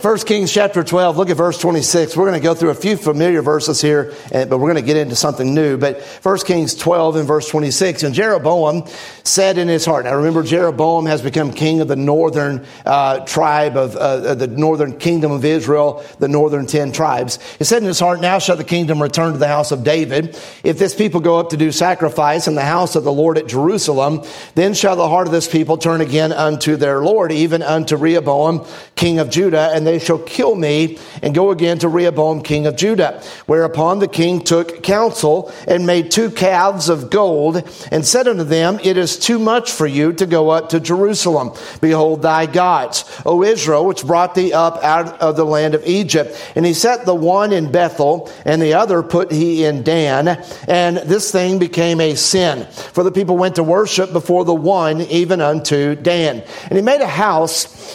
1 Kings chapter 12, look at verse 26. We're going to go through a few familiar verses here, but we're going to get into something new. But 1 Kings 12 and verse 26, and Jeroboam said in his heart. Now remember, Jeroboam has become king of the northern tribe of the northern kingdom of Israel, the northern 10 tribes. He said in his heart, now shall the kingdom return to the house of David. If this people go up to do sacrifice in the house of the Lord at Jerusalem, then shall the heart of this people turn again unto their Lord, even unto Rehoboam, king of Judah, and they shall kill me and go again to Rehoboam, king of Judah. Whereupon the king took counsel and made 2 calves of gold and said unto them, it is too much for you to go up to Jerusalem. Behold thy gods, O Israel, which brought thee up out of the land of Egypt. And he set the one in Bethel, and the other put he in Dan. And this thing became a sin, for the people went to worship before the one, even unto Dan. And he made a house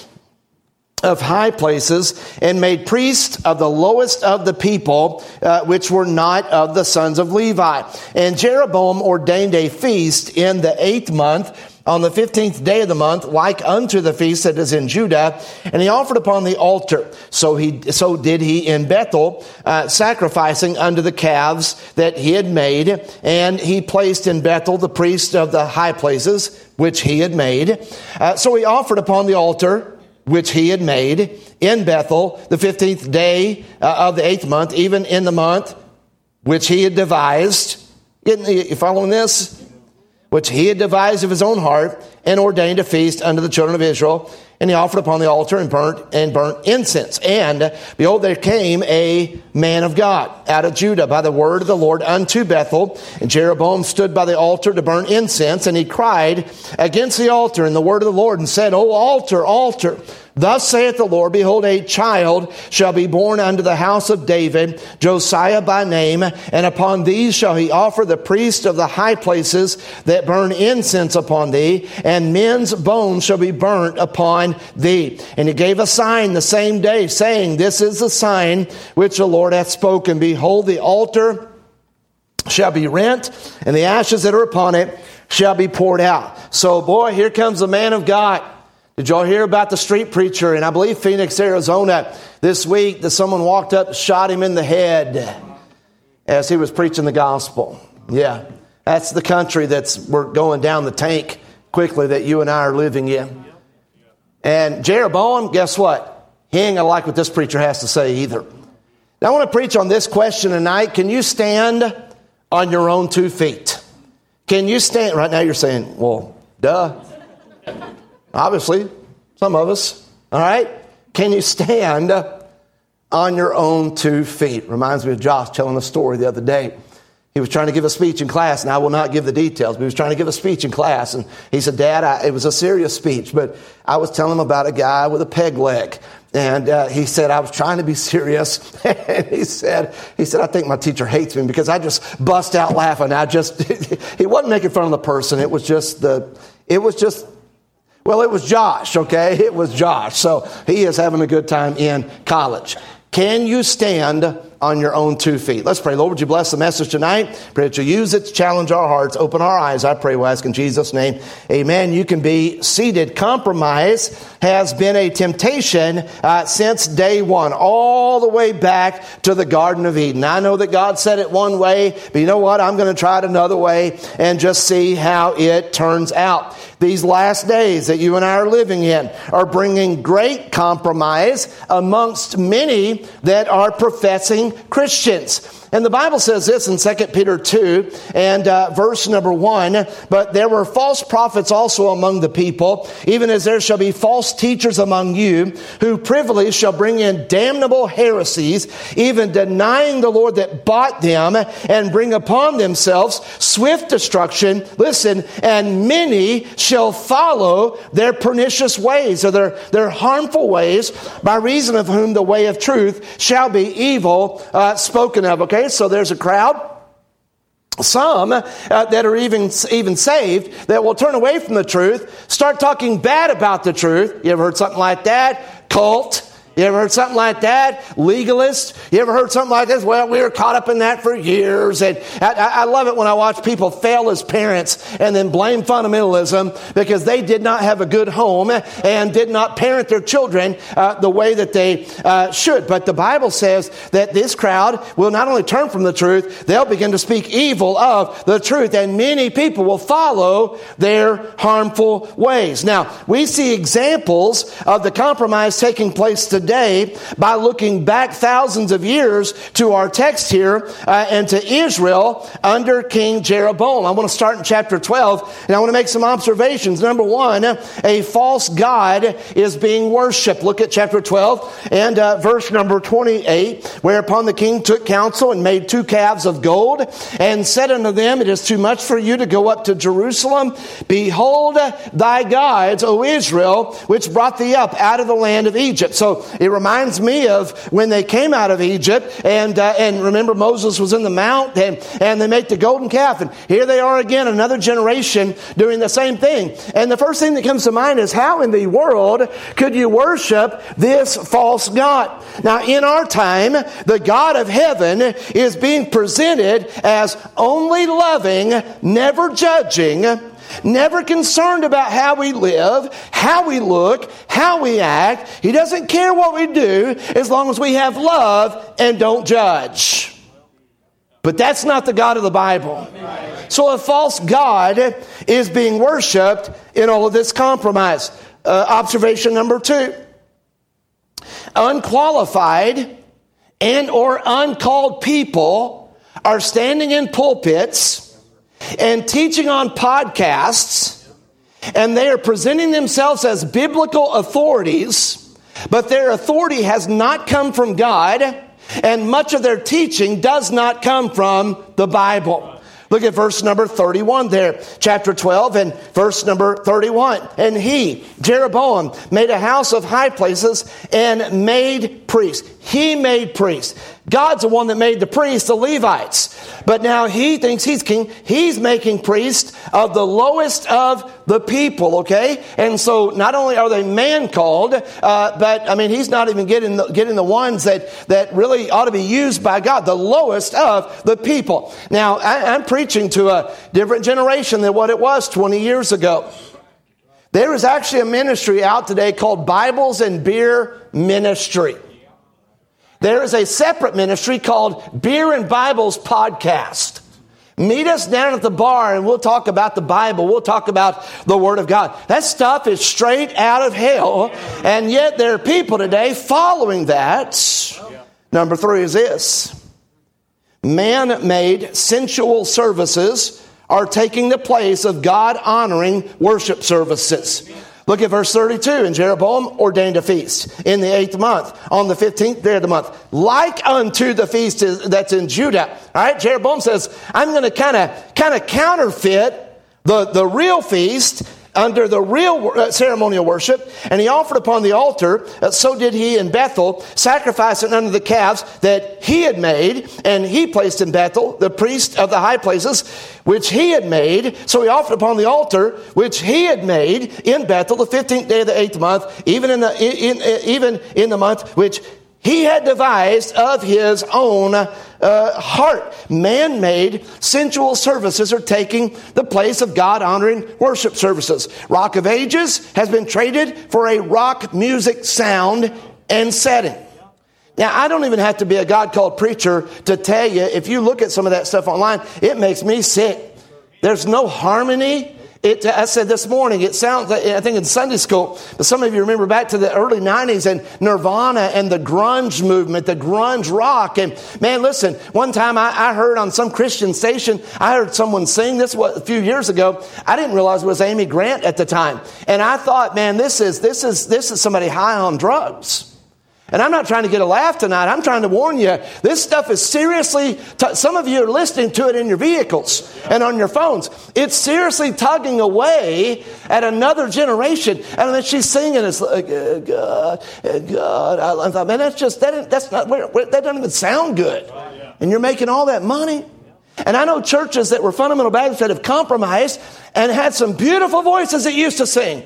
of high places, and made priests of the lowest of the people, which were not of the sons of Levi. And Jeroboam ordained a feast in the 8th month, on the 15th day of the month, like unto the feast that is in Judah, and he offered upon the altar. So did he in Bethel, sacrificing unto the calves that he had made, and he placed in Bethel the priest of the high places, which he had made. So he offered upon the altar, which he had made in Bethel, the 15th day of the 8th month, even in the month which he had devised. You following this? Which he had devised of his own heart, and ordained a feast unto the children of Israel. And he offered upon the altar and burnt incense. And behold, there came a man of God out of Judah by the word of the Lord unto Bethel. And Jeroboam stood by the altar to burn incense. And he cried against the altar in the word of the Lord and said, O altar, altar, thus saith the Lord, behold, a child shall be born unto the house of David, Josiah by name, and upon these shall he offer the priest of the high places that burn incense upon thee, and men's bones shall be burnt upon thee. And he gave a sign the same day, saying, this is the sign which the Lord hath spoken. Behold, the altar shall be rent, and the ashes that are upon it shall be poured out. So, boy, here comes the man of God. Did y'all hear about the street preacher in, I believe, Phoenix, Arizona this week, that someone walked up and shot him in the head as he was preaching the gospel? Yeah, that's the country we're going down the tank quickly that you and I are living in. And Jeroboam, guess what? He ain't gonna like what this preacher has to say either. Now, I want to preach on this question tonight. Can you stand on your own 2 feet? Can you stand? Right now you're saying, well, duh. Obviously, some of us, all right? Can you stand on your own 2 feet? Reminds me of Josh telling a story the other day. He was trying to give a speech in class, and I will not give the details, but he was trying to give a speech in class, and he said, Dad, it was a serious speech, but I was telling him about a guy with a peg leg. And he said, I was trying to be serious. And he said, I think my teacher hates me because I just bust out laughing. He wasn't making fun of the person. It was Josh, okay? It was Josh. So he is having a good time in college. Can you stand on your own 2 feet? Let's pray. Lord, would you bless the message tonight? Pray that you use it to challenge our hearts, open our eyes. I pray, we'll ask in Jesus' name. Amen. You can be seated. Compromise has been a temptation since day one, all the way back to the Garden of Eden. I know that God said it one way, but you know what? I'm going to try it another way and just see how it turns out. These last days that you and I are living in are bringing great compromise amongst many that are professing Christians. And the Bible says this in 2 Peter 2 and verse number 1, but there were false prophets also among the people, even as there shall be false teachers among you, who privily shall bring in damnable heresies, even denying the Lord that bought them, and bring upon themselves swift destruction. Listen, and many shall follow their pernicious ways, or their harmful ways, by reason of whom the way of truth shall be evil spoken of. Okay, so there's a crowd, some that are even saved, that will turn away from the truth, start talking bad about the truth. You ever heard something like that? Cult. You ever heard something like that? Legalist? You ever heard something like this? Well, we were caught up in that for years. And I love it when I watch people fail as parents and then blame fundamentalism because they did not have a good home and did not parent their children the way that they should. But the Bible says that this crowd will not only turn from the truth, they'll begin to speak evil of the truth. And many people will follow their harmful ways. Now, we see examples of the compromise taking place today by looking back thousands of years to our text here and to Israel under King Jeroboam. I want to start in chapter 12 and I want to make some observations. Number one, a false god is being worshipped. Look at chapter 12 and verse number 28. Whereupon the king took counsel and made 2 calves of gold and said unto them, it is too much for you to go up to Jerusalem. Behold thy gods, O Israel, which brought thee up out of the land of Egypt. So it reminds me of when they came out of Egypt and remember Moses was in the mount and they make the golden calf. And here they are again, another generation doing the same thing. And the first thing that comes to mind is how in the world could you worship this false god? Now in our time, the God of heaven is being presented as only loving, never judging, never concerned about how we live, how we look, how we act. He doesn't care what we do as long as we have love and don't judge. But that's not the God of the Bible. So a false god is being worshipped in all of this compromise. Observation number 2. Unqualified and or uncalled people are standing in pulpits and teaching on podcasts, and they are presenting themselves as biblical authorities, but their authority has not come from God, and much of their teaching does not come from the Bible. Look at verse number 31 there, chapter 12 and verse number 31. And he, Jeroboam, made a house of high places and made priests. He made priests. God's the one that made the priests, the Levites. But now he thinks he's king. He's making priests of the lowest of the people, okay? And so not only are they man-called, but, I mean, he's not even getting the ones that really ought to be used by God, the lowest of the people. Now, I'm preaching to a different generation than what it was 20 years ago. There is actually a ministry out today called Bibles and Beer Ministry. There is a separate ministry called Beer and Bibles Podcast. Meet us down at the bar and we'll talk about the Bible. We'll talk about the Word of God. That stuff is straight out of hell. And yet there are people today following that. Number 3 is this. Man-made sensual services are taking the place of God-honoring worship services. Look at verse 32. And Jeroboam ordained a feast in the 8th month, on the 15th day of the month, like unto the feast that's in Judah. All right, Jeroboam says, I'm going to kind of counterfeit the real feast under the real ceremonial worship, and he offered upon the altar, so did he in Bethel, sacrificing unto the calves that he had made, and he placed in Bethel the priest of the high places, which he had made. So he offered upon the altar, which he had made in Bethel, the 15th day of the 8th month, even in the month which he had devised of his own heart. Man-made sensual services are taking the place of God-honoring worship services. Rock of Ages has been traded for a rock music sound and setting. Now, I don't even have to be a God-called preacher to tell you, if you look at some of that stuff online, it makes me sick. There's no harmony. I said this morning, it sounds like, I think in Sunday school, but some of you remember back to the early 90s and Nirvana and the grunge movement, the grunge rock. And man, listen, one time I heard on some Christian station, I heard someone sing, this was a few years ago. I didn't realize it was Amy Grant at the time. And I thought, man, this is somebody high on drugs. And I'm not trying to get a laugh tonight. I'm trying to warn you. This stuff is seriously, some of you are listening to it in your vehicles and on your phones. It's seriously tugging away at another generation. And then she's singing, it's like, God. I thought, man, that doesn't even sound good. And you're making all that money. And I know churches that were fundamental Baptists that have compromised and had some beautiful voices that used to sing.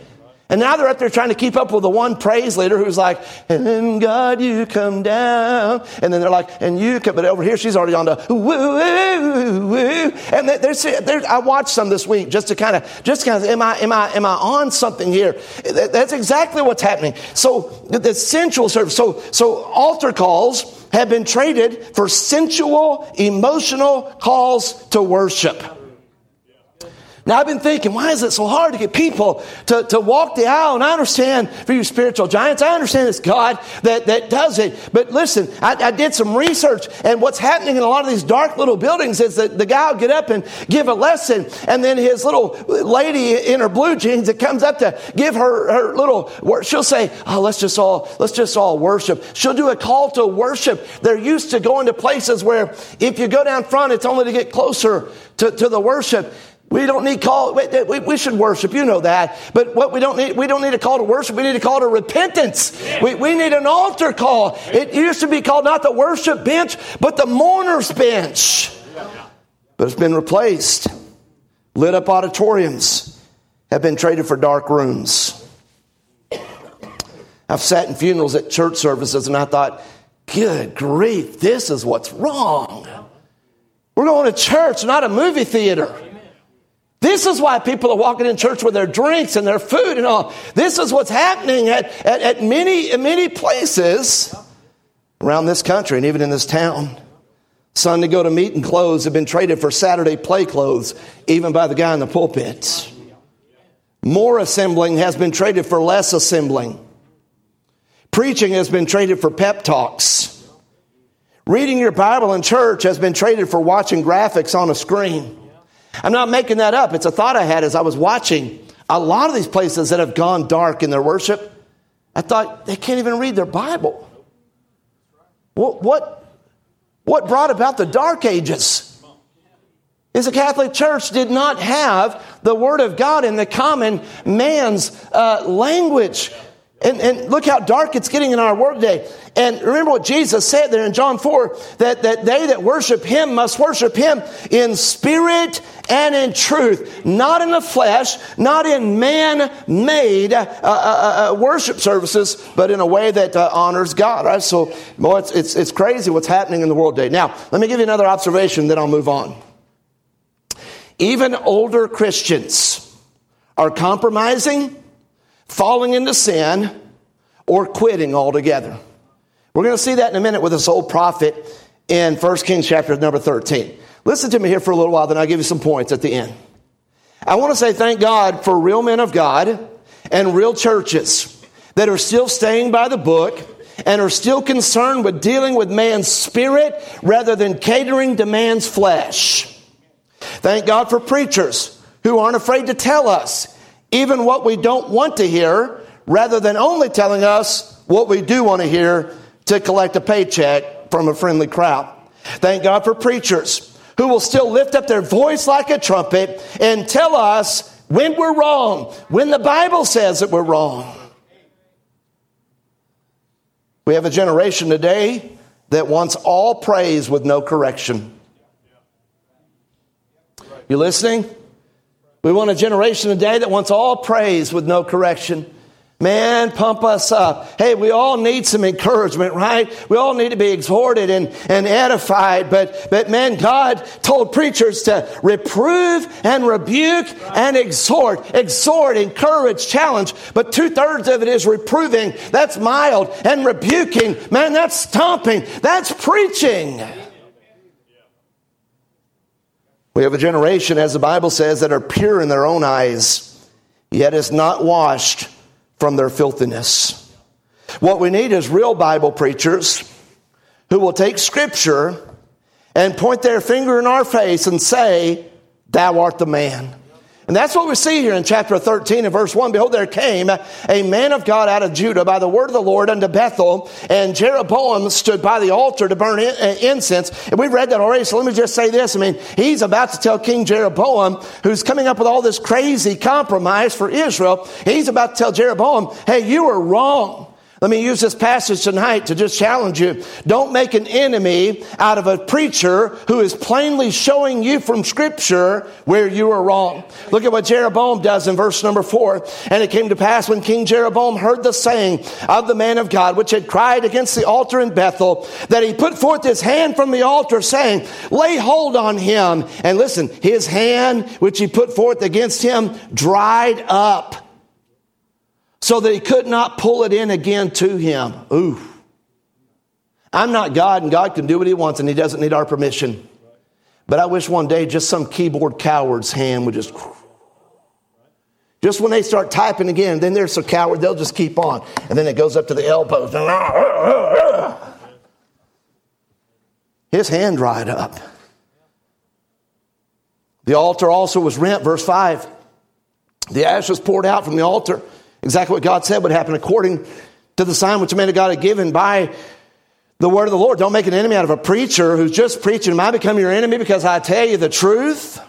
And now they're up there trying to keep up with the one praise leader who's like, and God, you come down. And then they're like, and you come, but over here she's already on to woo, woo, woo. And I watched some this week just to kind of, am I on something here? That's exactly what's happening. So the sensual service, so altar calls have been traded for sensual, emotional calls to worship. Now, I've been thinking, why is it so hard to get people to walk the aisle? And I understand for you spiritual giants, I understand it's God that does it. But listen, I did some research, and what's happening in a lot of these dark little buildings is that the guy will get up and give a lesson, and then his little lady in her blue jeans that comes up to give her little word, she'll say, oh, let's just all worship. She'll do a call to worship. They're used to going to places where if you go down front, it's only to get closer to the worship. We don't need call. We should worship. You know that. But what we don't need a call to worship. We need a call to repentance. We need an altar call. It used to be called not the worship bench, but the mourner's bench. But it's been replaced. Lit up auditoriums have been traded for dark rooms. I've sat in funerals at church services and I thought, good grief, this is what's wrong. We're going to church, not a movie theater. This is why people are walking in church with their drinks and their food and all. This is what's happening at many places around this country and even in this town. Sunday go to meeting clothes have been traded for Saturday play clothes, even by the guy in the pulpit. More assembling has been traded for less assembling. Preaching has been traded for pep talks. Reading your Bible in church has been traded for watching graphics on a screen. I'm not making that up. It's a thought I had as I was watching a lot of these places that have gone dark in their worship. I thought, they can't even read their Bible. What brought about the dark ages? Is the Catholic Church did not have the Word of God in the common man's language. And look how dark it's getting in our world today. And remember what Jesus said there in John 4, that they that worship Him must worship Him in spirit and in truth. Not in the flesh, not in man-made worship services, but in a way that honors God. Right? So, boy, it's crazy what's happening in the world today. Now, let me give you another observation, then I'll move on. Even older Christians are compromising, falling into sin, or quitting altogether. We're going to see that in a minute with this old prophet in 1 Kings chapter number 13. Listen to me here for a little while, then I'll give you some points at the end. I want to say thank God for real men of God and real churches that are still staying by the book and are still concerned with dealing with man's spirit rather than catering to man's flesh. Thank God for preachers who aren't afraid to tell us even what we don't want to hear, rather than only telling us what we do want to hear to collect a paycheck from a friendly crowd. Thank God for preachers who will still lift up their voice like a trumpet and tell us when we're wrong, when the Bible says that we're wrong. We have a generation today that wants all praise with no correction. You listening? We want a generation today that wants all praise with no correction. Man, pump us up. Hey, we all need some encouragement, right? We all need to be exhorted and edified. But man, God told preachers to reprove and rebuke and exhort. Exhort, encourage, challenge. But 2/3 of it is reproving. That's mild. And rebuking, man, that's stomping. That's preaching. We have a generation, as the Bible says, that are pure in their own eyes, yet is not washed from their filthiness. What we need is real Bible preachers who will take Scripture and point their finger in our face and say, "Thou art the man." And that's what we see here in chapter 13 and verse 1. Behold, there came a man of God out of Judah by the word of the Lord unto Bethel, and Jeroboam stood by the altar to burn incense. And we've read that already, so let me just say this. I mean, he's about to tell King Jeroboam, who's coming up with all this crazy compromise for Israel, he's about to tell Jeroboam, hey, you are wrong. Let me use this passage tonight to just challenge you. Don't make an enemy out of a preacher who is plainly showing you from Scripture where you are wrong. Look at what Jeroboam does in verse number 4. And it came to pass when King Jeroboam heard the saying of the man of God, which had cried against the altar in Bethel, that he put forth his hand from the altar, saying, lay hold on him. And listen, his hand which he put forth against him dried up, so that he could not pull it in again to him. Ooh. I'm not God, and God can do what he wants, and he doesn't need our permission. But I wish one day just some keyboard coward's hand would just when they start typing again, then there's a coward, they'll just keep on. And then it goes up to the elbows. His hand dried up. The altar also was rent, verse 5. The ashes poured out from the altar. Exactly what God said would happen according to the sign which the man of God had given by the word of the Lord. Don't make an enemy out of a preacher who's just preaching. Am I become your enemy because I tell you the truth?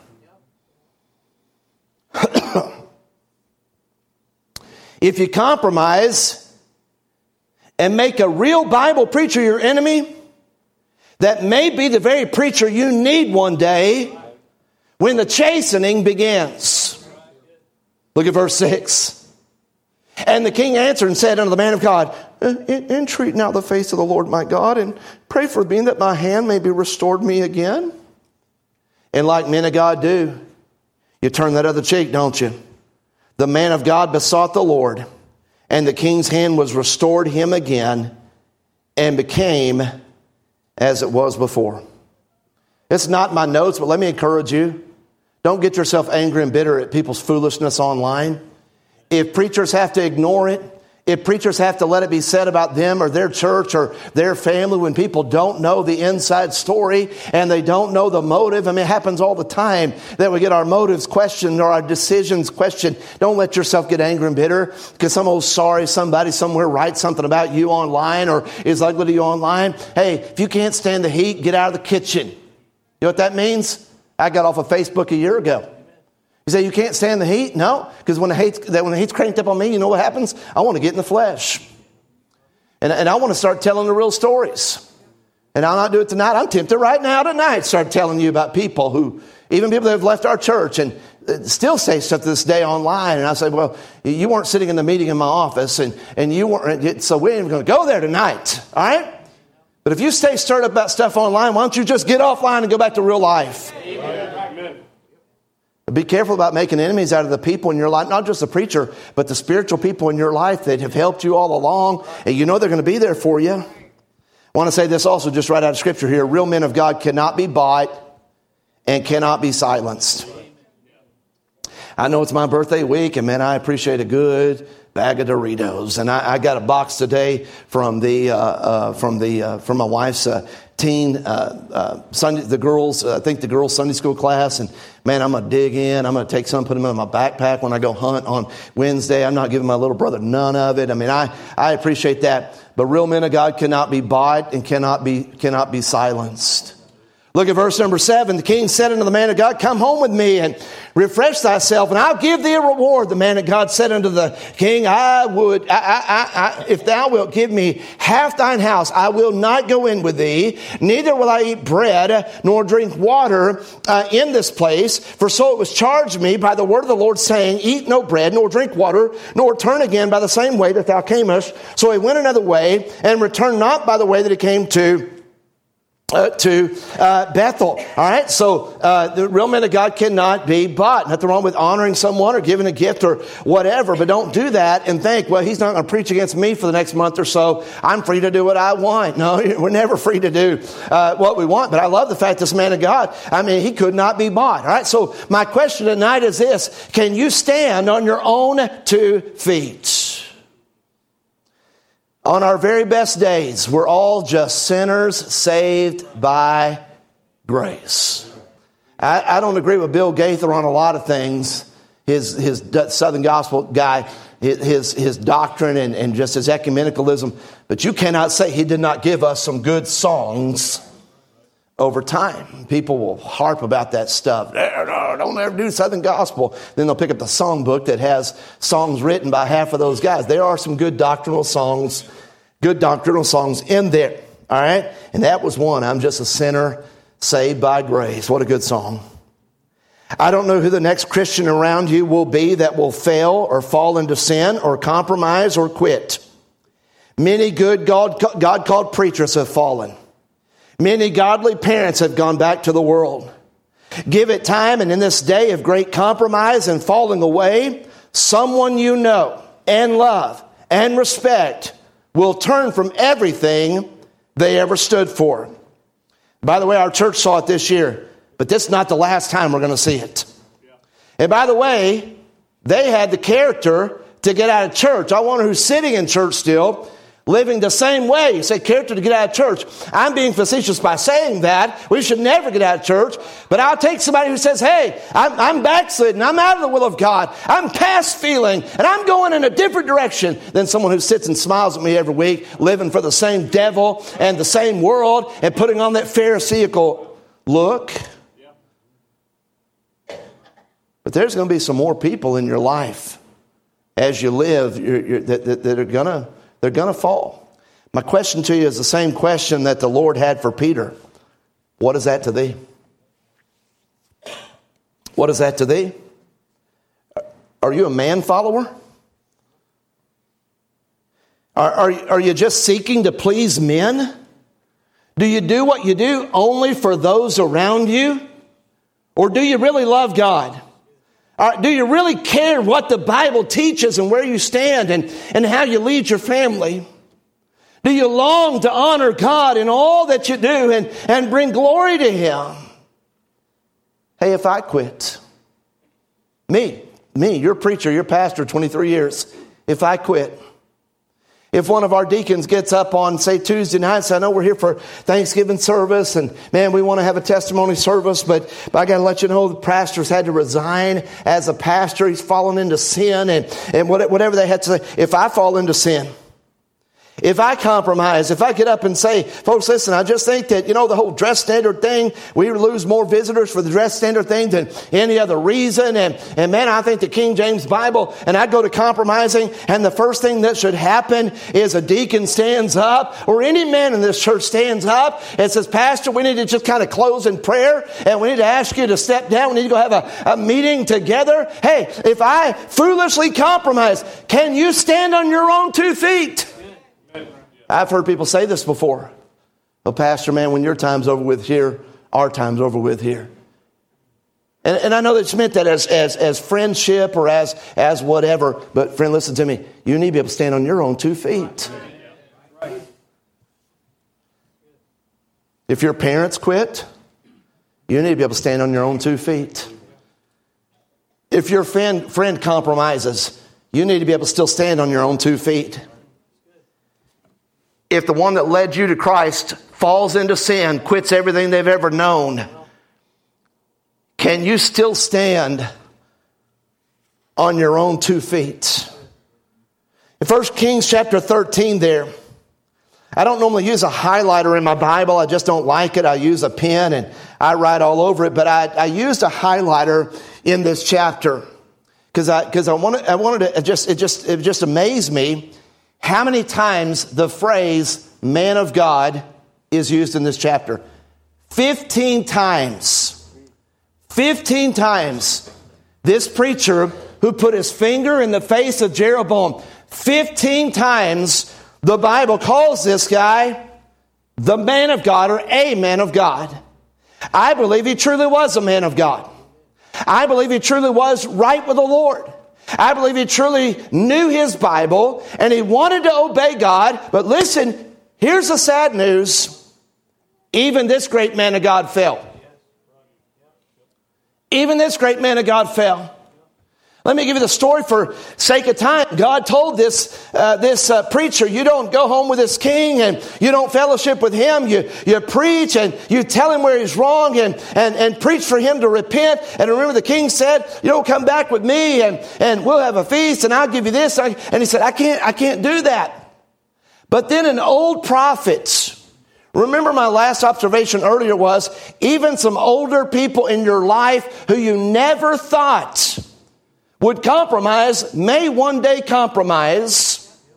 If you compromise and make a real Bible preacher your enemy, that may be the very preacher you need one day when the chastening begins. Look at verse 6. And the king answered and said unto the man of God, entreat now the face of the Lord my God, and pray for me that my hand may be restored me again. And like men of God do, you turn that other cheek, don't you? The man of God besought the Lord, and the king's hand was restored him again, and became as it was before. It's not my notes, but let me encourage you. Don't get yourself angry and bitter at people's foolishness online. If preachers have to ignore it, if preachers have to let it be said about them or their church or their family when people don't know the inside story and they don't know the motive. I mean, it happens all the time that we get our motives questioned or our decisions questioned. Don't let yourself get angry and bitter because some old sorry somebody somewhere writes something about you online or is ugly to you online. Hey, if you can't stand the heat, get out of the kitchen. You know what that means? I got off of Facebook a year ago. You say, you can't stand the heat? No, because when the heat's cranked up on me, you know what happens? I want to get in the flesh. And I want to start telling the real stories. And I'll not do it tonight. I'm tempted right now tonight start telling you about people who, even people that have left our church and still say stuff to this day online. And I say, well, you weren't sitting in the meeting in my office and you weren't, so we ain't even going to go there tonight. All right? But if you stay stirred up about stuff online, why don't you just get offline and go back to real life? Amen. Be careful about making enemies out of the people in your life, not just the preacher, but the spiritual people in your life that have helped you all along. And you know they're going to be there for you. I want to say this also just right out of Scripture here. Real men of God cannot be bought and cannot be silenced. I know it's my birthday week, and man, I appreciate a good bag of Doritos. And I got a box today from my wife's teen Sunday, the girls, I think the girls' Sunday school class. And man, I'm going to dig in. I'm going to take some, put them in my backpack when I go hunt on Wednesday. I'm not giving my little brother none of it. I mean, I appreciate that. But real men of God cannot be bought and cannot be silenced. Look at verse number 7. The king said unto the man of God, come home with me and refresh thyself, and I'll give thee a reward. The man of God said unto the king, if thou wilt give me half thine house, I will not go in with thee, neither will I eat bread nor drink water in this place. For so it was charged me by the word of the Lord, saying, eat no bread nor drink water, nor turn again by the same way that thou camest. So he went another way and returned not by the way that he came to Bethel. All right. So, the real men of God cannot be bought. Nothing wrong with honoring someone or giving a gift or whatever, but don't do that and think, well, he's not going to preach against me for the next month or so. I'm free to do what I want. No, we're never free to do, what we want. But I love the fact this man of God, I mean, he could not be bought. All right. So my question tonight is this: can you stand on your own 2 feet? On our very best days, we're all just sinners saved by grace. I don't agree with Bill Gaither on a lot of things. His Southern Gospel guy, his doctrine and just his ecumenicalism. But you cannot say he did not give us some good songs over time. People will harp about that stuff. No, don't ever do Southern Gospel. Then they'll pick up the songbook that has songs written by half of those guys. There are some good doctrinal songs good doctrinal songs in there. All right? And that was one. I'm just a sinner saved by grace. What a good song. I don't know who the next Christian around you will be that will fail or fall into sin or compromise or quit. Many good God-called preachers have fallen. Many godly parents have gone back to the world. Give it time, and in this day of great compromise and falling away, someone you know and love and respect will turn from everything they ever stood for. By the way, our church saw it this year. But this is not the last time we're going to see it. And by the way, they had the character to get out of church. I wonder who's sitting in church still, living the same way. You say character to get out of church. I'm being facetious by saying that. We should never get out of church. But I'll take somebody who says, hey, I'm backslidden. I'm out of the will of God. I'm past feeling. And I'm going in a different direction than someone who sits and smiles at me every week, living for the same devil and the same world and putting on that Pharisaical look. But there's going to be some more people in your life as you live that are they're going to fall. My question to you is the same question that the Lord had for Peter. What is that to thee? What is that to thee? Are you a man follower? Are you just seeking to please men? Do you do what you do only for those around you? Or do you really love God? Do you really care what the Bible teaches and where you stand and how you lead your family? Do you long to honor God in all that you do and bring glory to Him? Hey, if I quit, me, your preacher, your pastor, 23 years, if I quit, if one of our deacons gets up on, say, Tuesday night and says, I know we're here for Thanksgiving service, and man, we want to have a testimony service, but I got to let you know the pastor's had to resign as a pastor. He's fallen into sin, and whatever they had to say. If I fall into sin, if I compromise, if I get up and say, folks, listen, I just think that, the whole dress standard thing, we lose more visitors for the dress standard thing than any other reason. And man, I think the King James Bible, and I go to compromising, and the first thing that should happen is a deacon stands up, or any man in this church stands up and says, Pastor, we need to just kind of close in prayer, and we need to ask you to step down. We need to go have a meeting together. Hey, if I foolishly compromise, can you stand on your own 2 feet? I've heard people say this before. Well, Pastor, man, when your time's over with here, our time's over with here. And I know that's meant that as friendship or as whatever. But friend, listen to me. You need to be able to stand on your own 2 feet. If your parents quit, you need to be able to stand on your own 2 feet. If your friend compromises, you need to be able to still stand on your own 2 feet. If the one that led you to Christ falls into sin, quits everything they've ever known, can you still stand on your own 2 feet? In 1 Kings chapter 13 there, I don't normally use a highlighter in my Bible. I just don't like it. I use a pen and I write all over it. But I used a highlighter in this chapter because I wanted to it just amazed me how many times the phrase man of God is used in this chapter. 15 times. 15 times. This preacher who put his finger in the face of Jeroboam, 15 times the Bible calls this guy the man of God or a man of God. I believe he truly was a man of God. I believe he truly was right with the Lord. I believe he truly knew his Bible and he wanted to obey God. But listen, here's the sad news. Even this great man of God fell. Even this great man of God fell. Let me give you the story for sake of time. God told this preacher, you don't go home with this king and you don't fellowship with him. You preach and you tell him where he's wrong and preach for him to repent. And remember the king said, come back with me and we'll have a feast and I'll give you this. And he said, I can't do that. But then an old prophet, remember my last observation earlier was, even some older people in your life who you never thought would compromise, may one day compromise.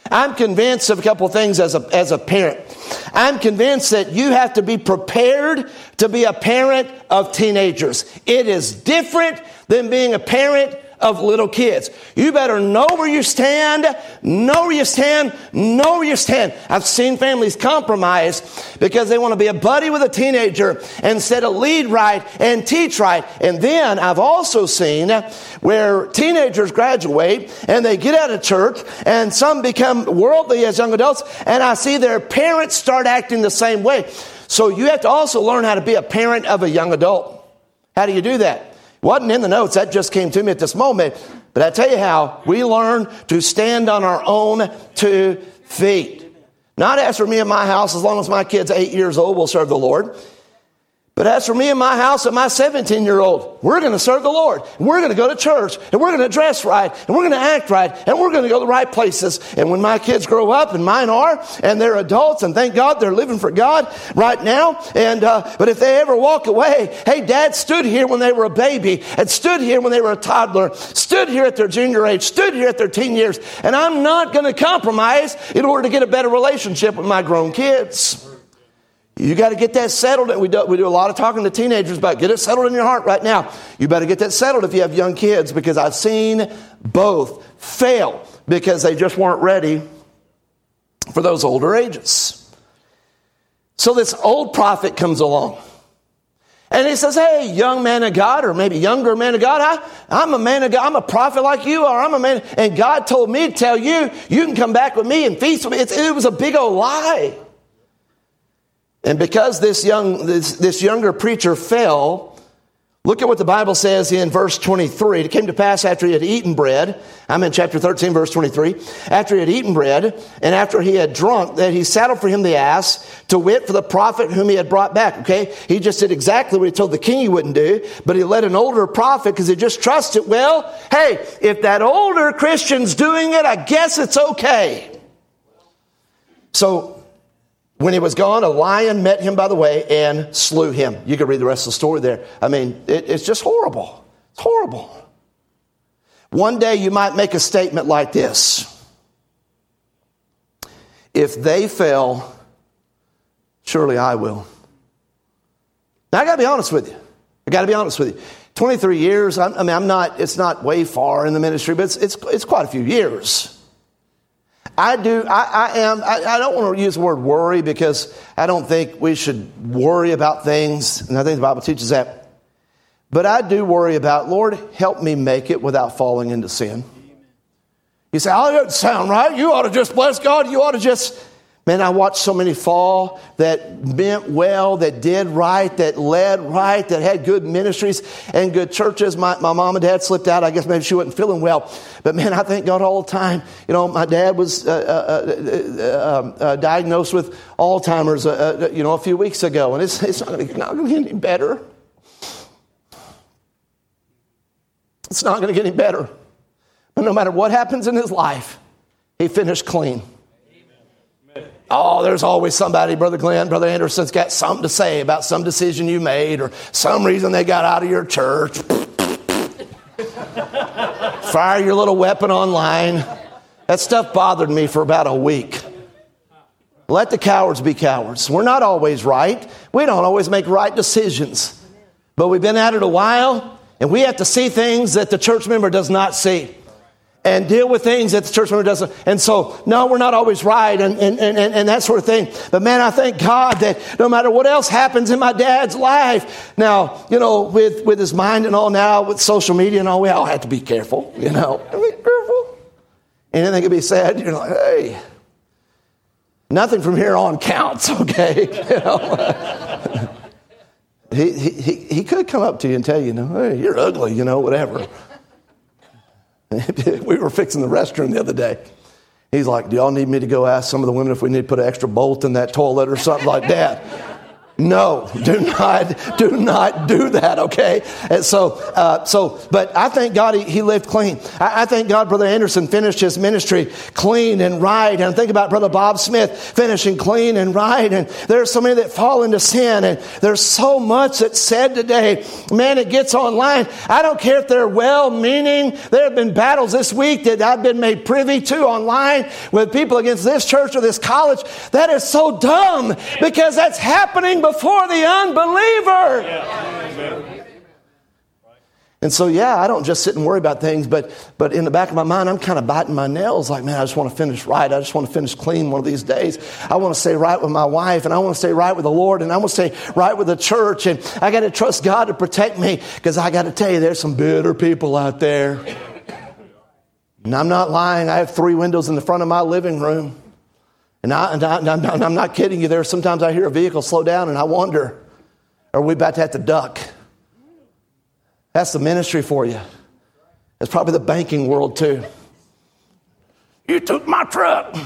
I'm convinced of a couple of things as a parent. I'm convinced that you have to be prepared to be a parent of teenagers. It is different than being a parent of little kids. You better know where you stand, know where you stand, know where you stand. I've seen families compromise because they want to be a buddy with a teenager instead of lead right and teach right. And then I've also seen where teenagers graduate and they get out of church and some become worldly as young adults, and I see their parents start acting the same way. So you have to also learn how to be a parent of a young adult. How do you do that? Wasn't in the notes. That just came to me at this moment. But I tell you how. We learn to stand on our own 2 feet. Not as for me and my house, as long as my kid's 8 years old, we'll serve the Lord. But as for me and my house and my 17-year-old, we're going to serve the Lord. We're going to go to church, and we're going to dress right, and we're going to act right, and we're going to go to the right places. And when my kids grow up, and mine are, and they're adults, and thank God they're living for God right now. And but if they ever walk away, hey, Dad stood here when they were a baby, and stood here when they were a toddler, stood here at their junior age, stood here at their teen years, and I'm not going to compromise in order to get a better relationship with my grown kids. You got to get that settled. We do a lot of talking to teenagers about get it settled in your heart right now. You better get that settled if you have young kids, because I've seen both fail because they just weren't ready for those older ages. So this old prophet comes along and he says, hey, young man of God, or maybe younger man of God, I'm a man of God. I'm a prophet like you are. I'm a man. And God told me to tell you, you can come back with me and feast with me. It was a big old lie. And because this younger preacher fell, look at what the Bible says in verse 23. It came to pass after he had eaten bread. I'm in chapter 13, verse 23. After he had eaten bread and after he had drunk, that he saddled for him the ass, to wit, for the prophet whom he had brought back. Okay? He just did exactly what he told the king he wouldn't do, but he let an older prophet because he just trusted, well, hey, if that older Christian's doing it, I guess it's okay. So, when he was gone, a lion met him by the way and slew him. You can read the rest of the story there. I mean, it's just horrible. It's horrible. One day you might make a statement like this. If they fail, surely I will. Now, I got to be honest with you. 23 years, it's not way far in the ministry, but it's quite a few years. I don't want to use the word worry because I don't think we should worry about things. And I think the Bible teaches that. But I do worry about, Lord, help me make it without falling into sin. You say, oh, that doesn't sound right. You ought to just bless God. You ought to just... Man, I watched so many fall that meant well, that did right, that led right, that had good ministries and good churches. My mom and dad slipped out. I guess maybe she wasn't feeling well. But man, I thank God all the time. You know, my dad was diagnosed with Alzheimer's, a few weeks ago. And it's not going to get any better. It's not going to get any better. But no matter what happens in his life, he finished clean. Oh, there's always somebody, Brother Glenn, Brother Anderson's got something to say about some decision you made or some reason they got out of your church. Fire your little weapon online. That stuff bothered me for about a week. Let the cowards be cowards. We're not always right. We don't always make right decisions. But we've been at it a while, and we have to see things that the church member does not see. And deal with things that the church member doesn't. And so, no, we're not always right and that sort of thing. But man, I thank God that no matter what else happens in my dad's life, now, with his mind and all now, with social media and all, we all have to be careful, Be careful. Anything can be said, you're like, hey, nothing from here on counts, okay? He could come up to you and tell you, hey, you're ugly, whatever. We were fixing the restroom the other day. He's like, do y'all need me to go ask some of the women if we need to put an extra bolt in that toilet or something like that? No, do not do that, okay? And but I thank God he lived clean. I thank God Brother Anderson finished his ministry clean and right. And think about Brother Bob Smith finishing clean and right. And there's so many that fall into sin. And there's so much that's said today. Man, it gets online. I don't care if they're well-meaning. There have been battles this week that I've been made privy to online with people against this church or this college. That is so dumb because that's happening before the unbeliever. And so, I don't just sit and worry about things, but in the back of my mind, I'm kind of biting my nails like, man, I just want to finish right. I just want to finish clean one of these days. I want to stay right with my wife, and I want to stay right with the Lord, and I want to stay right with the church, and I got to trust God to protect me because I got to tell you, there's some bitter people out there. And I'm not lying. I have 3 windows in the front of my living room. And I'm not kidding you. Sometimes I hear a vehicle slow down and I wonder, are we about to have to duck? That's the ministry for you. It's probably the banking world too. You took my truck.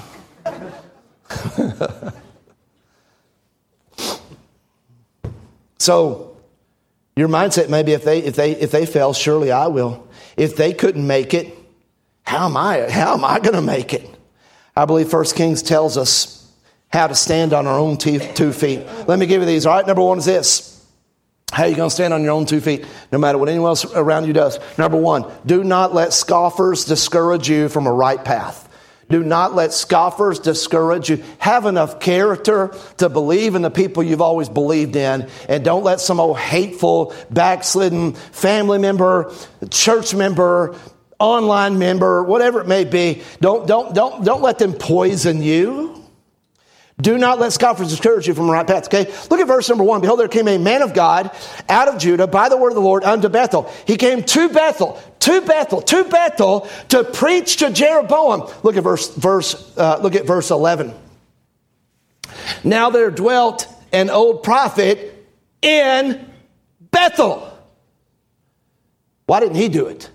So your mindset may be if they fail, surely I will. If they couldn't make it, how am I going to make it? I believe 1 Kings tells us how to stand on our own 2 feet. Let me give you these. All right, number 1 is this. How are you going to stand on your own 2 feet no matter what anyone else around you does? Number 1, do not let scoffers discourage you from a right path. Do not let scoffers discourage you. Have enough character to believe in the people you've always believed in. And don't let some old hateful, backslidden family member, church member, online member, whatever it may be, don't let them poison you. Do not let scoffers discourage you from the right path. Okay, look at verse number 1. Behold, there came a man of God out of Judah by the word of the Lord unto Bethel. He came to Bethel to preach to Jeroboam. Look at verse 11. Now there dwelt an old prophet in Bethel. Why didn't he do it?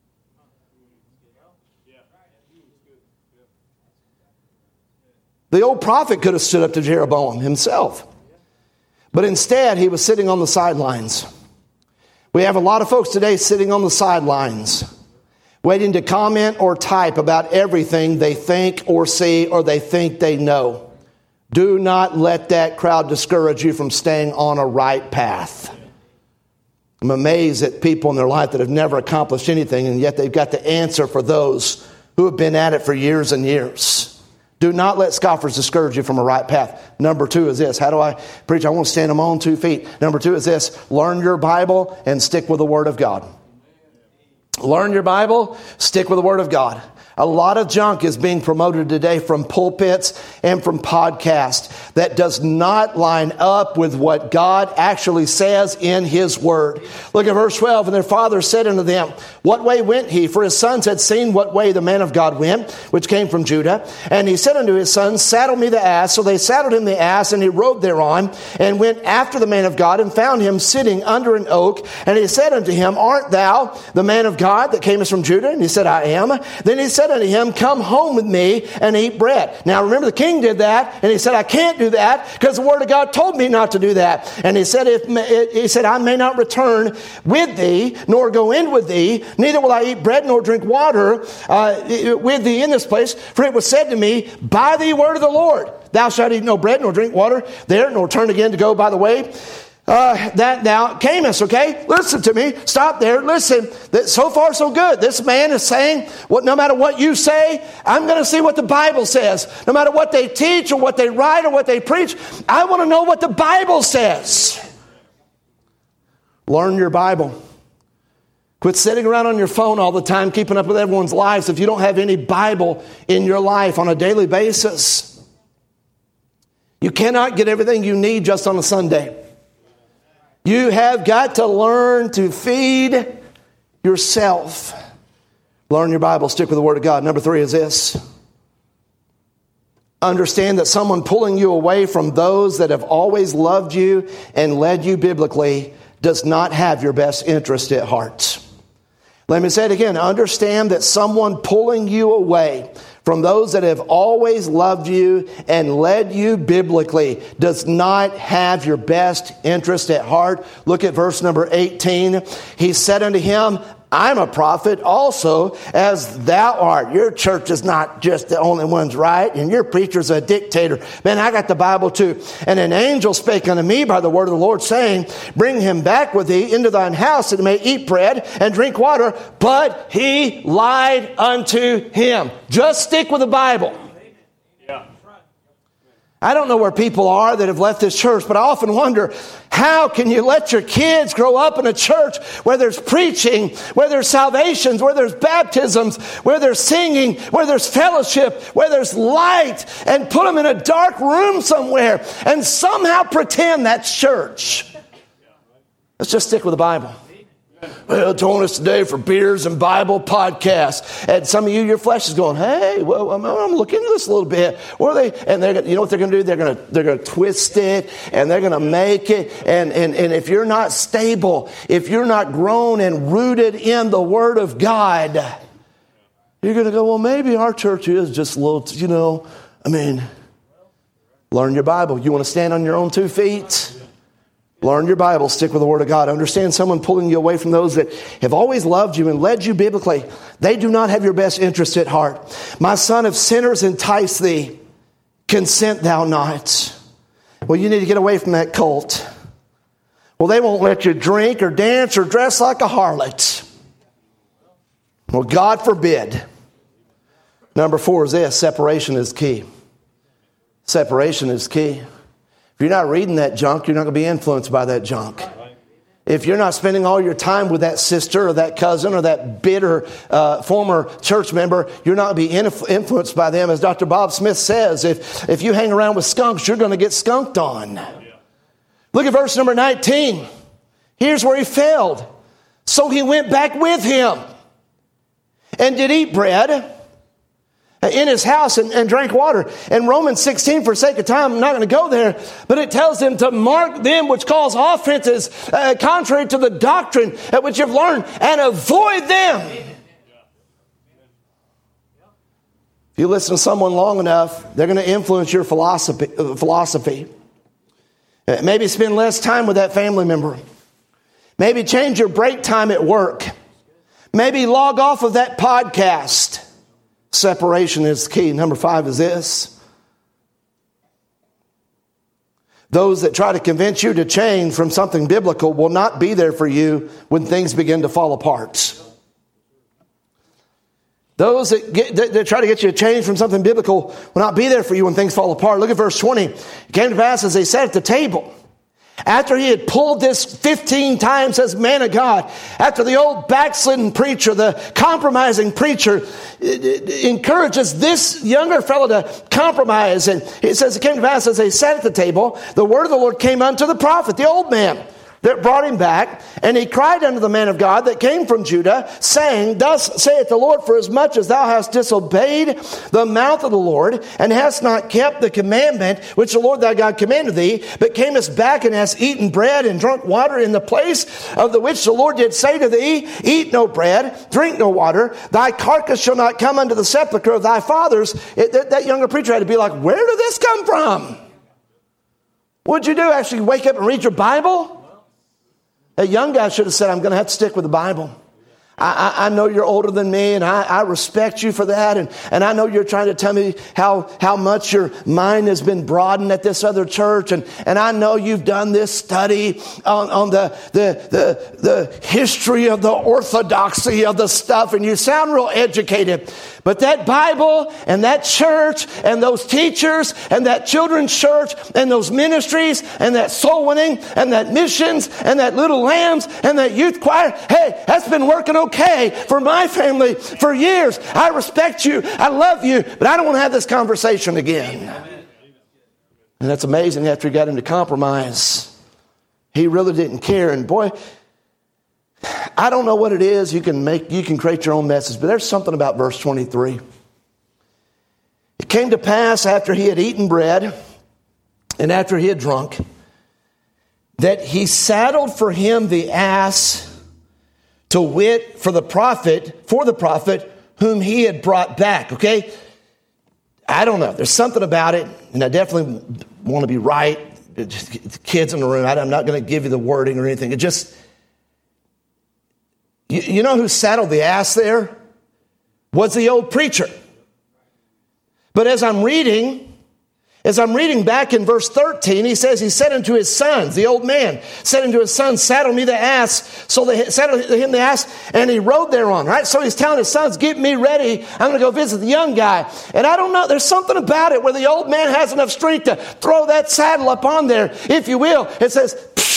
The old prophet could have stood up to Jeroboam himself. But instead, he was sitting on the sidelines. We have a lot of folks today sitting on the sidelines, waiting to comment or type about everything they think or see or they think they know. Do not let that crowd discourage you from staying on a right path. I'm amazed at people in their life that have never accomplished anything, and yet they've got the answer for those who have been at it for years and years. Do not let scoffers discourage you from a right path. Number 2 is this. How do I preach? I want to stand on my own 2 feet. Number 2 is this. Learn your Bible and stick with the Word of God. Learn your Bible, stick with the Word of God. A lot of junk is being promoted today from pulpits and from podcasts that does not line up with what God actually says in His Word. Look at verse 12. And their father said unto them, what way went he? For his sons had seen what way the man of God went, which came from Judah. And he said unto his sons, saddle me the ass. So they saddled him the ass, and he rode thereon, and went after the man of God, and found him sitting under an oak. And he said unto him, art thou the man of God that camest from Judah? And he said, I am. Then he said unto him, come home with me and eat bread. Now remember, the king did that, and he said, I can't do that because the word of God told me not to do that. And he said, I may not return with thee, nor go in with thee, neither will I eat bread nor drink water with thee in this place. For it was said to me, by the word of the Lord, thou shalt eat no bread nor drink water there, nor turn again to go by the way that thou camest. Okay, listen to me. Stop there. Listen. So far, so good. This man is saying, no matter what you say, I'm going to see what the Bible says. No matter what they teach or what they write or what they preach, I want to know what the Bible says. Learn your Bible. Quit sitting around on your phone all the time, keeping up with everyone's lives if you don't have any Bible in your life on a daily basis. You cannot get everything you need just on a Sunday. You have got to learn to feed yourself. Learn your Bible. Stick with the Word of God. Number 3 is this. Understand that someone pulling you away from those that have always loved you and led you biblically does not have your best interest at heart. Let me say it again. Understand that someone pulling you away from those that have always loved you and led you biblically, does not have your best interest at heart. Look at verse number 18. He said unto him, I'm a prophet also, as thou art. Your church is not just the only one's right, and your preacher's a dictator. Man, I got the Bible too. And an angel spake unto me by the word of the Lord, saying, bring him back with thee into thine house, that he may eat bread and drink water. But he lied unto him. Just stick with the Bible. I don't know where people are that have left this church, but I often wonder, how can you let your kids grow up in a church where there's preaching, where there's salvations, where there's baptisms, where there's singing, where there's fellowship, where there's light, and put them in a dark room somewhere and somehow pretend that's church? Let's just stick with the Bible. Well, join us today for Beers and Bible Podcasts. And some of you, your flesh is going, hey, well, I'm looking into this a little bit. What are they? And you know what they're going to do? They're going to twist it, and they're going to make it. And if you're not stable, if you're not grown and rooted in the Word of God, you're going to go, well, maybe our church is just a little, learn your Bible. You want to stand on your own 2 feet? Learn your Bible. Stick with the Word of God. Understand someone pulling you away from those that have always loved you and led you biblically. They do not have your best interest at heart. My son, if sinners entice thee, consent thou not. Well, you need to get away from that cult. Well, they won't let you drink or dance or dress like a harlot. Well, God forbid. Number 4 is this: separation is key. Separation is key. If you're not reading that junk, you're not going to be influenced by that junk. If you're not spending all your time with that sister or that cousin or that bitter former church member, you're not going to be influenced by them. As Dr. Bob Smith says, if you hang around with skunks, you're going to get skunked on. Look at verse number 19. Here's where he failed. So he went back with him and did eat bread in his house and drank water. And Romans 16, for sake of time, I'm not going to go there, but it tells them to mark them which cause offenses contrary to the doctrine at which you've learned, and avoid them. If you listen to someone long enough, they're going to influence your philosophy. Maybe spend less time with that family member. Maybe change your break time at work. Maybe log off of that podcast. Separation is key. Number 5 is this: those that try to convince you to change from something biblical will not be there for you when things begin to fall apart. Those that try to get you to change from something biblical will not be there for you when things fall apart. Look at verse 20. It came to pass as they sat at the table, after he had pulled this 15 times as man of God, after the old backslidden preacher, the compromising preacher, encourages this younger fellow to compromise. And it says, it came to pass as they sat at the table, the word of the Lord came unto the prophet, the old man, that brought him back. And he cried unto the man of God that came from Judah, saying, thus saith the Lord, for as much as thou hast disobeyed the mouth of the Lord, and hast not kept the commandment which the Lord thy God commanded thee, but camest back and hast eaten bread and drunk water in the place of the which the Lord did say to thee, eat no bread, drink no water, thy carcass shall not come unto the sepulchre of thy fathers. That younger preacher had to be like, where did this come from? What'd you do? Actually wake up and read your Bible? That young guy should have said, I'm going to have to stick with the Bible. I know you're older than me, and I respect you for that. And I know you're trying to tell me how much your mind has been broadened at this other church. And I know you've done this study on the history of the orthodoxy of the stuff, and you sound real educated. But that Bible and that church and those teachers and that children's church and those ministries and that soul winning and that missions and that little lambs and that youth choir, hey, that's been working okay for my family for years. I respect you. I love you. But I don't want to have this conversation again. And that's amazing. After he got him to compromise, he really didn't care. And boy, I don't know what it is. You can create your own message, but there's something about verse 23. It came to pass after he had eaten bread and after he had drunk, that he saddled for him the ass, to wit, for the prophet whom he had brought back. Okay? I don't know. There's something about it, and I definitely want to be right. Just kids in the room, I'm not going to give you the wording or anything. It just, you know who saddled the ass there? Was the old preacher. But as I'm reading back in verse 13, he says, he said unto his sons, the old man said unto his sons, saddle me the ass. So they saddled him the ass, and he rode thereon, right? So he's telling his sons, get me ready. I'm going to go visit the young guy. And I don't know, there's something about it where the old man has enough strength to throw that saddle up on there, if you will. It says,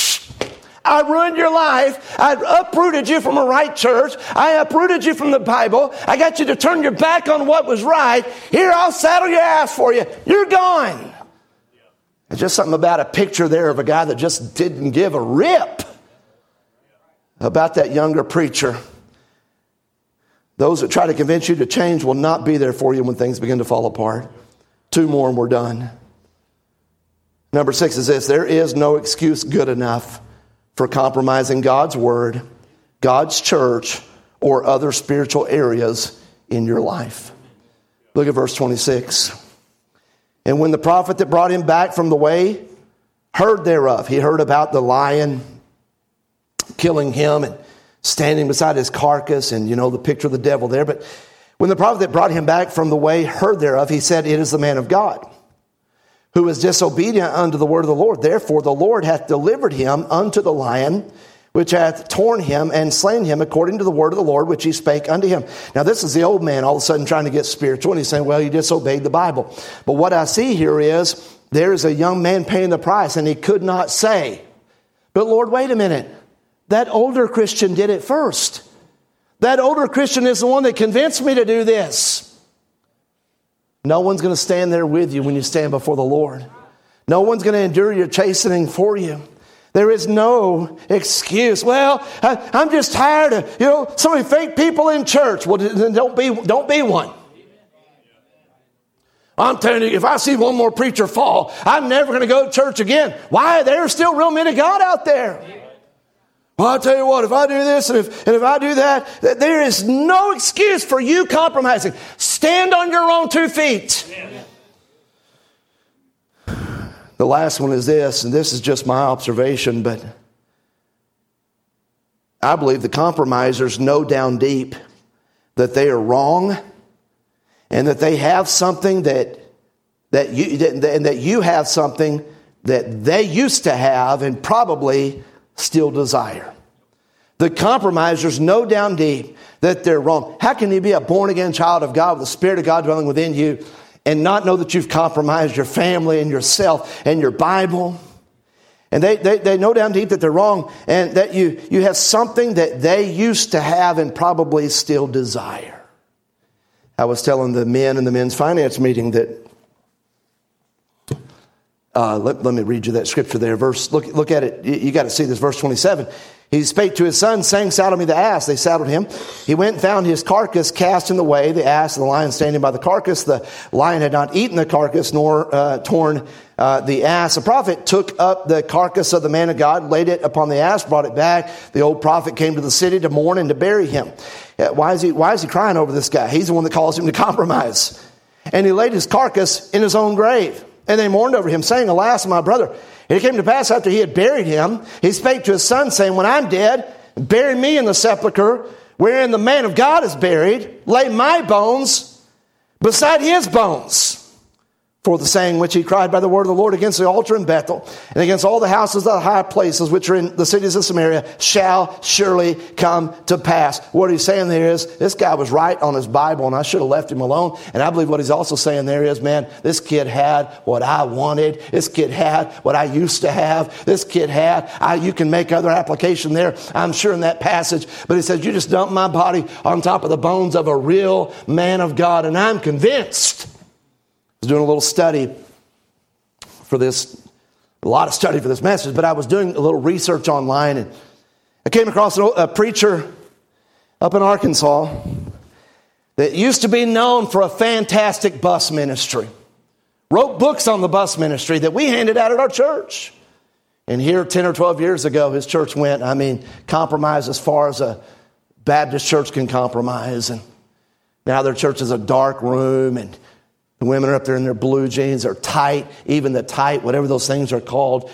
I ruined your life. I uprooted you from a right church. I uprooted you from the Bible. I got you to turn your back on what was right. Here, I'll saddle your ass for you. You're gone. There's just something about a picture there of a guy that just didn't give a rip about that younger preacher. Those that try to convince you to change will not be there for you when things begin to fall apart. 2 more and we're done. Number 6 is this. There is no excuse good enough for compromising God's word, God's church, or other spiritual areas in your life. Look at verse 26. And when the prophet that brought him back from the way heard thereof, he heard about the lion killing him and standing beside his carcass, and you know the picture of the devil there. But when the prophet that brought him back from the way heard thereof, he said, it is the man of God, who is disobedient unto the word of the Lord. Therefore the Lord hath delivered him unto the lion, which hath torn him and slain him according to the word of the Lord, which he spake unto him. Now this is the old man all of a sudden trying to get spiritual, and he's saying, well, you disobeyed the Bible. But what I see here is, there is a young man paying the price, and he could not say, but Lord, wait a minute. That older Christian did it first. That older Christian is the one that convinced me to do this. No one's going to stand there with you when you stand before the Lord. No one's going to endure your chastening for you. There is no excuse. Well, I'm just tired of, so many fake people in church. Well, then don't be one. I'm telling you, if I see one more preacher fall, I'm never going to go to church again. Why? There are still real men of God out there. Well, I'll tell you what, if I do this and if I do that, there is no excuse for you compromising. Stand on your own 2 feet. The last one is this, and this is just my observation, but I believe the compromisers know down deep that they are wrong, and that they have something that you have something that they used to have and probably still desire. The compromisers know down deep that they're wrong. How can you be a born-again child of God with the Spirit of God dwelling within you and not know that you've compromised your family and yourself and your Bible? And they know down deep that they're wrong, and that you have something that they used to have and probably still desire. I was telling the men in the men's finance meeting that, let me read you that scripture there. Look at it. You got to see this, verse 27. He spake to his son, saying, saddle me the ass. They saddled him. He went and found his carcass cast in the way, the ass and the lion standing by the carcass. The lion had not eaten the carcass, nor torn the ass. The prophet took up the carcass of the man of God, laid it upon the ass, brought it back. The old prophet came to the city to mourn and to bury him. Why is he crying over this guy? He's the one that calls him to compromise. And he laid his carcass in his own grave. And they mourned over him, saying, alas, my brother. And it came to pass after he had buried him, he spake to his son, saying, when I'm dead, bury me in the sepulchre wherein the man of God is buried. Lay my bones beside his bones. For the saying which he cried by the word of the Lord against the altar in Bethel, and against all the houses of the high places which are in the cities of Samaria, shall surely come to pass. What he's saying there is, this guy was right on his Bible, and I should have left him alone. And I believe what he's also saying there is, man, this kid had what I wanted. This kid had what I used to have. This kid had, you can make other application there, I'm sure, in that passage. But he says, you just dumped my body on top of the bones of a real man of God. And I'm convinced. I was doing a little study for this, a lot of study for this message, but I was doing a little research online, and I came across a preacher up in Arkansas that used to be known for a fantastic bus ministry. Wrote books on the bus ministry that we handed out at our church. And here 10 or 12 years ago, his church went, compromised as far as a Baptist church can compromise. And now their church is a dark room, and The women are up there in their blue jeans, they're tight, even the tight, whatever those things are called,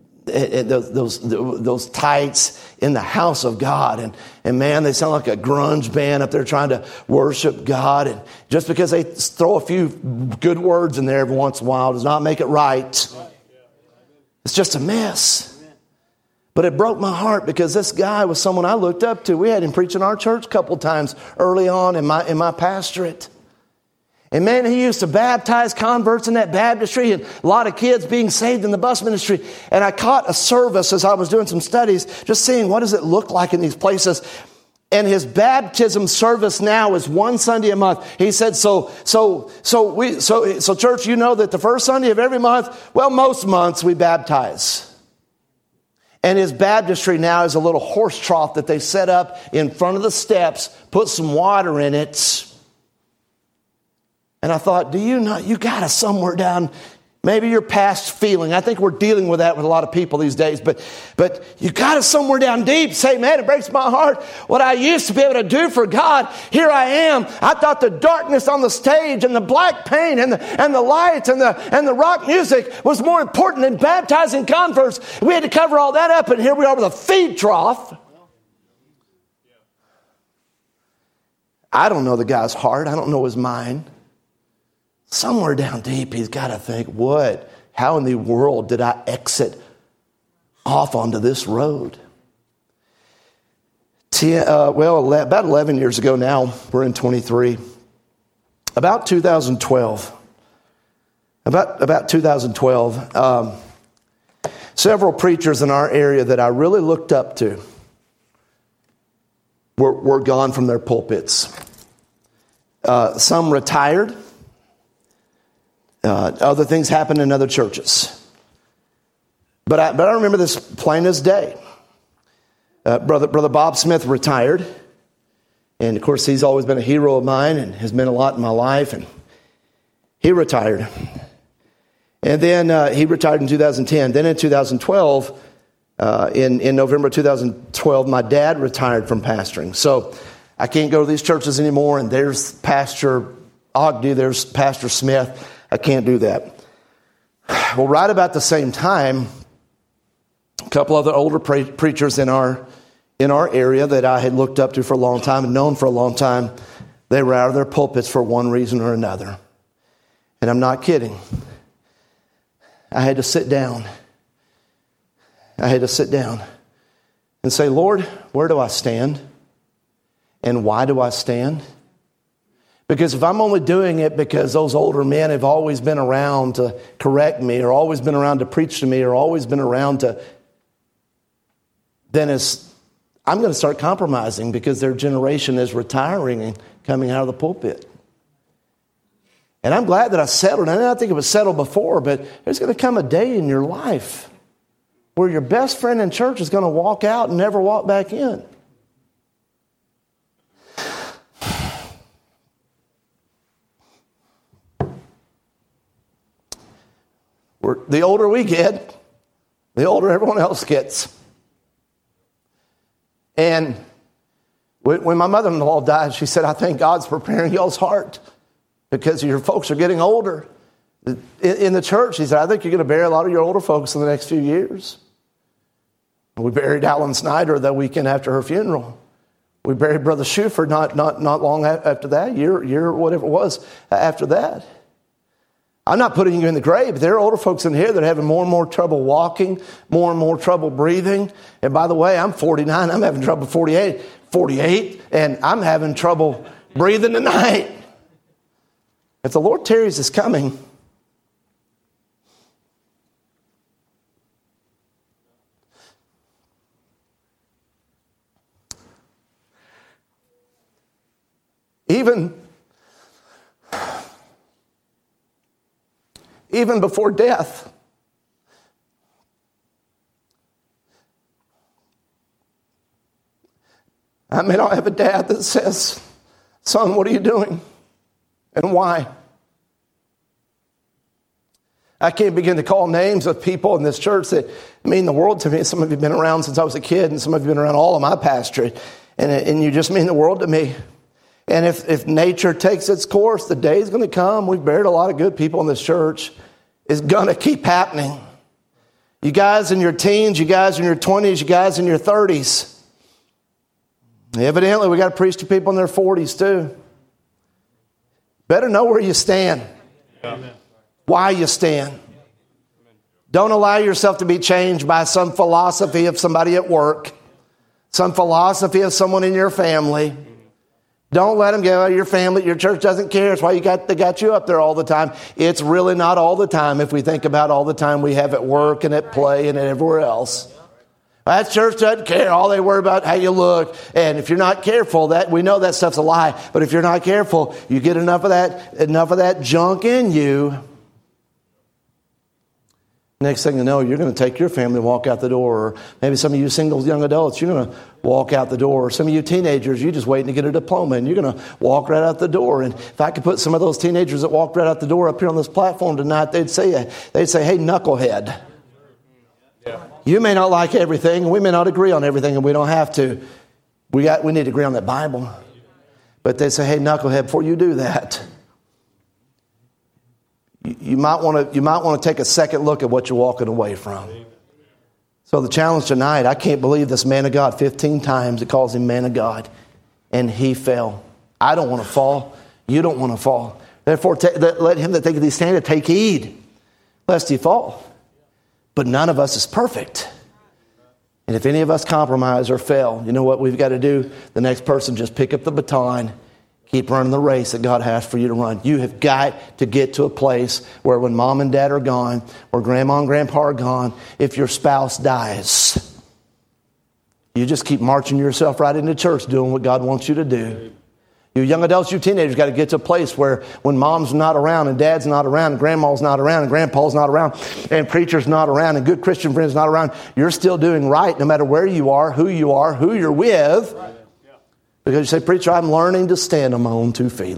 those tights in the house of God. And man, they sound like a grunge band up there trying to worship God. And just because they throw a few good words in there every once in a while does not make it right. It's just a mess. But it broke my heart because this guy was someone I looked up to. We had him preach in our church a couple times early on in my pastorate. And man, he used to baptize converts in that baptistry and a lot of kids being saved in the bus ministry. And I caught a service as I was doing some studies, just seeing what does it look like in these places. And his baptism service now is one Sunday a month. He said, so church, you know that the first Sunday of every month, well, most months we baptize. And his baptistry now is a little horse trough that they set up in front of the steps, put some water in it. And I thought, do you know, you got to somewhere down, maybe your past feeling. I think we're dealing with that with a lot of people these days. But you got to somewhere down deep say, man, it breaks my heart. What I used to be able to do for God, here I am. I thought the darkness on the stage and the black paint and the lights and the rock music was more important than baptizing converts. We had to cover all that up, and here we are with a feed trough. I don't know the guy's heart. I don't know his mind. Somewhere down deep, he's got to think, how in the world did I exit off onto this road? About 11 years ago now, we're in 23. About 2012, several preachers in our area that I really looked up to were gone from their pulpits. Some retired. Other things happened in other churches. But I remember this plain as day. Brother Bob Smith retired. And of course, he's always been a hero of mine and has meant a lot in my life. And he retired. And then he retired in 2010. Then in 2012, in November 2012, my dad retired from pastoring. So I can't go to these churches anymore. And there's Pastor Ogden, there's Pastor Smith. I can't do that. Well, right about the same time, a couple other older preachers in our area that I had looked up to for a long time and known for a long time, they were out of their pulpits for one reason or another. And I'm not kidding. I had to sit down. And say, Lord, where do I stand? And why do I stand? Because if I'm only doing it because those older men have always been around to correct me or always been around to preach to me or always been around to, then I'm going to start compromising because their generation is retiring and coming out of the pulpit. And I'm glad that I settled. And I think it was settled before, but there's going to come a day in your life where your best friend in church is going to walk out and never walk back in. The older we get, the older everyone else gets. And when my mother-in-law died, she said, I think God's preparing y'all's heart because your folks are getting older. In the church, she said, I think you're going to bury a lot of your older folks in the next few years. We buried Alan Snyder the weekend after her funeral. We buried Brother Schuford not long after that, year whatever it was after that. I'm not putting you in the grave. There are older folks in here that are having more and more trouble walking, more and more trouble breathing. And by the way, I'm 49. I'm having trouble 48, and I'm having trouble breathing tonight. If the Lord tarries is coming, even before death, I may not have a dad that says, son, what are you doing? And why? I can't begin to call names of people in this church that mean the world to me. Some of you have been around since I was a kid, and some of you have been around all of my pastorate, and you just mean the world to me. And if nature takes its course, the day is going to come. We've buried a lot of good people in this church. It's going to keep happening. You guys in your teens, you guys in your 20s, you guys in your 30s. Evidently, we got to preach to people in their 40s too. Better know where you stand. Amen. Why you stand. Don't allow yourself to be changed by some philosophy of somebody at work, some philosophy of someone in your family. Don't let them go, your family, your church doesn't care. That's why they got you up there all the time. It's really not all the time if we think about all the time we have at work and at play and everywhere else. That church doesn't care. All they worry about how you look. And if you're not careful, that we know that stuff's a lie. But if you're not careful, you get enough of that junk in you. Next thing you know, you're going to take your family and walk out the door. Or maybe some of you single young adults, you're going to walk out the door. Or some of you teenagers, you're just waiting to get a diploma and you're going to walk right out the door. And if I could put some of those teenagers that walked right out the door up here on this platform tonight, they'd say, hey, knucklehead. Yeah. You may not like everything, and we may not agree on everything, and we don't have to. We need to agree on that Bible. But they say, hey, knucklehead, before you do that, you might want to take a second look at what you're walking away from. So the challenge tonight, I can't believe this man of God, 15 times it calls him man of God, and he fell. I don't want to fall. You don't want to fall. Therefore, let him that taketh thee stand take heed, lest he fall. But none of us is perfect. And if any of us compromise or fail, you know what we've got to do? The next person just pick up the baton, keep running the race that God has for you to run. You have got to get to a place where when mom and dad are gone, or grandma and grandpa are gone, if your spouse dies, you just keep marching yourself right into church doing what God wants you to do. You young adults, you teenagers got to get to a place where when mom's not around and dad's not around and grandma's not around and grandpa's not around and preacher's not around and good Christian friends not around, you're still doing right no matter where you are, who you're with. Because you say, preacher, I'm learning to stand on my own 2 feet.